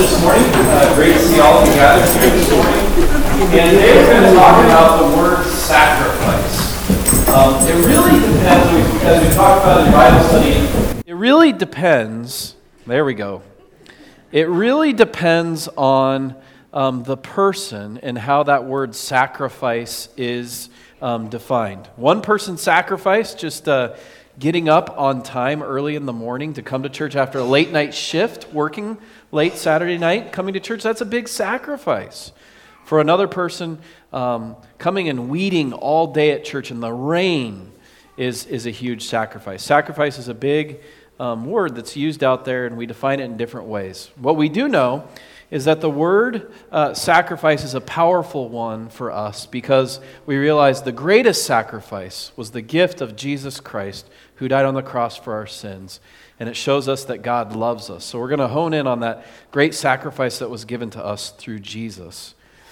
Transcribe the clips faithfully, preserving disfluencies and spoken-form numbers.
this morning. Uh, great to see all of you gathered here this morning. And today we're going to talk about the word sacrifice. Um, it really depends, as we talked about in Bible study, it really depends, there we go. It really depends on um, the person and how that word sacrifice is um, defined. One person's sacrifice, just uh, getting up on time early in the morning to come to church after a late night shift, working late Saturday night, coming to church, that's a big sacrifice. For another person, um, coming and weeding all day at church in the rain is, is a huge sacrifice. Sacrifice is a big um, word that's used out there, and we define it in different ways. What we do know is that the word uh, sacrifice is a powerful one for us because we realize the greatest sacrifice was the gift of Jesus Christ who died on the cross for our sins. And it shows us that God loves us. So we're going to hone in on that great sacrifice that was given to us through Jesus.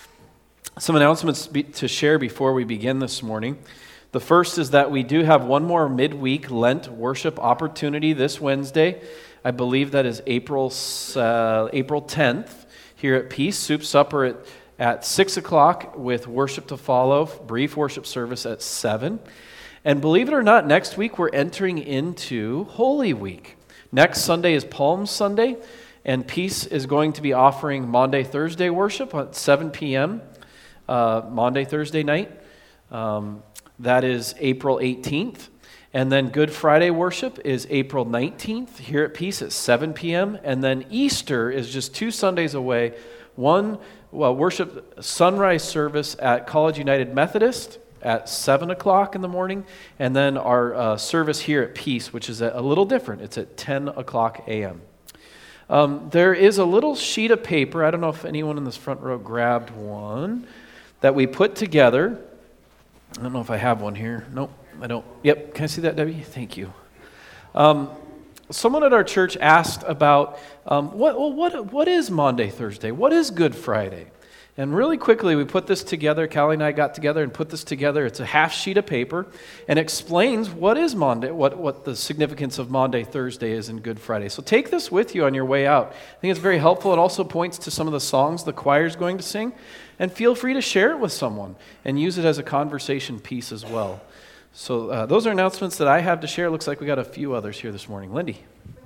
Some announcements to share before we begin this morning. The first is that we do have one more midweek Lent worship opportunity this Wednesday. I believe that is April uh, April tenth here at Peace. Soup supper at, at six o'clock with worship to follow, brief worship service at seven. And believe it or not, next week we're entering into Holy Week. Next Sunday is Palm Sunday, and Peace is going to be offering Maundy, Thursday worship at seven p.m., uh, Maundy, Thursday night. Um, that is April eighteenth. And then Good Friday worship is April nineteenth here at Peace at seven p.m. And then Easter is just two Sundays away. One well, worship sunrise service at College United Methodist at seven o'clock in the morning, and then our uh, service here at Peace, which is a little different. It's at ten o'clock a.m. Um, there is a little sheet of paper, I don't know if anyone in this front row grabbed one, that we put together. I don't know if I have one here. Nope, I don't. Yep, can I see that, Debbie? Thank you. Um, someone at our church asked about, um, what, well, what, what is Maundy, Thursday? What is Good Friday? And really quickly, we put this together. Callie and I got together and put this together. It's a half sheet of paper and explains what is Maundy, what, what the significance of Maundy, Thursday is in Good Friday. So take this with you on your way out. I think it's very helpful. It also points to some of the songs the choir is going to sing. And feel free to share it with someone and use it as a conversation piece as well. So uh, those are announcements that I have to share. Looks like we got a few others here this morning. Lindy.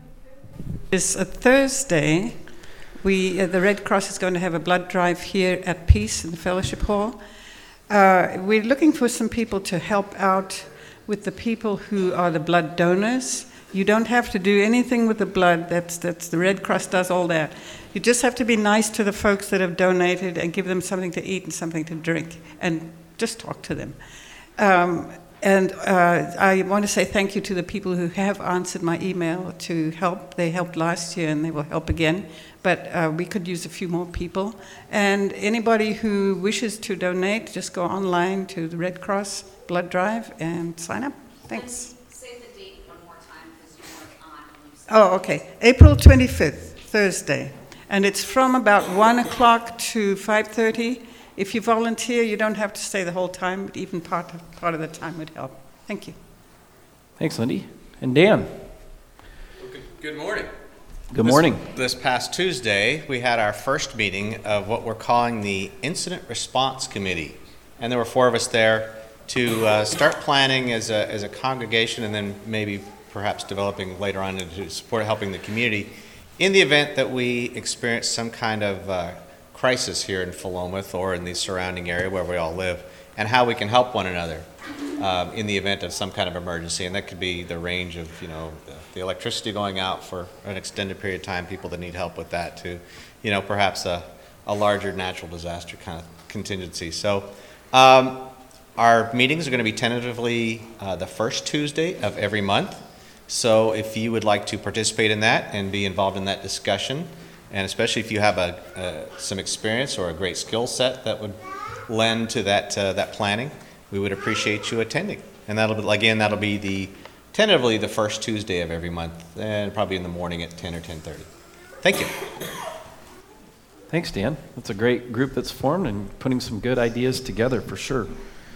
It's a Thursday. We, uh, the Red Cross is going to have a blood drive here at Peace in the Fellowship Hall. Uh, we're looking for some people to help out with the people who are the blood donors. You don't have to do anything with the blood. That's, that's the Red Cross does all that. You just have to be nice to the folks that have donated and give them something to eat and something to drink and just talk to them. Um, And uh, I want to say thank you to the people who have answered my email to help. They helped last year and they will help again. But uh, we could use a few more people. And anybody who wishes to donate, just go online to the Red Cross Blood Drive and sign up. Thanks. And say the date one more time because you weren't on. Oh, okay. April twenty-fifth, Thursday. And it's from about one o'clock to five thirty. If you volunteer, you don't have to stay the whole time, but even part of, part of the time would help. Thank you. Thanks, Lindy. And Dan. Well, good, good morning. Good this, morning. This past Tuesday, we had our first meeting of what we're calling the Incident Response Committee. And there were four of us there to uh, start planning as a, as a congregation and then maybe perhaps developing later on into support helping the community in the event that we experience some kind of uh, crisis here in Philomath or in the surrounding area where we all live, and how we can help one another um, in the event of some kind of emergency. And that could be the range of, you know, the, the electricity going out for an extended period of time, people that need help with that, to, you know, perhaps a, a larger natural disaster kind of contingency. So um, our meetings are going to be tentatively uh, the first Tuesday of every month. So if you would like to participate in that and be involved in that discussion, and especially if you have a, uh, some experience or a great skill set that would lend to that uh, that planning, we would appreciate you attending. And that'll be, again, that'll be the tentatively the first Tuesday of every month, and probably in the morning at ten or ten thirty. Thank you. Thanks, Dan. That's a great group that's formed and putting some good ideas together for sure.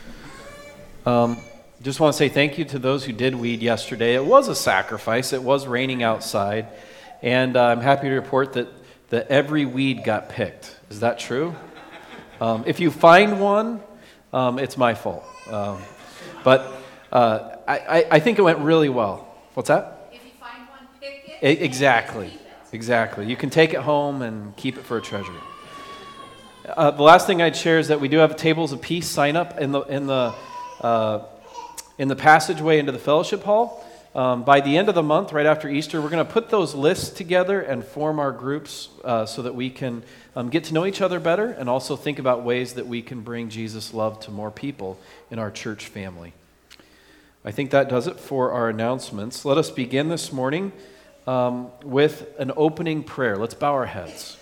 Um, just want to say thank you to those who did weed yesterday. It was a sacrifice. It was raining outside, and uh, I'm happy to report that that every weed got picked. Is that true? Um, if you find one, um, it's my fault. Um, but uh, I, I think it went really well. What's that? If you find one, pick it. E- exactly. Exactly. You can take it home and keep it for a treasure. Uh, the last thing I'd share is that we do have tables of peace sign up in the in the uh, in the passageway into the fellowship hall. Um, by the end of the month, right after Easter, we're going to put those lists together and form our groups uh, so that we can um, get to know each other better and also think about ways that we can bring Jesus' love to more people in our church family. I think that does it for our announcements. Let us begin this morning um, with an opening prayer. Let's bow our heads.